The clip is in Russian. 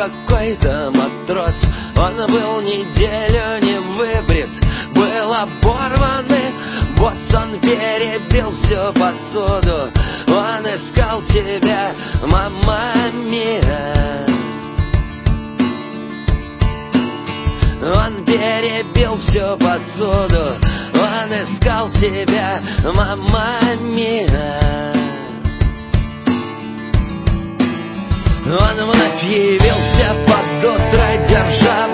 какой-то матрос. Он был неделю не выбрит, был оборванный босс. Он перебил всю посуду, он искал тебя, мамма миа. Он перебил всю посуду, он искал тебя, мамма миа. Он вновь явился под утро, держа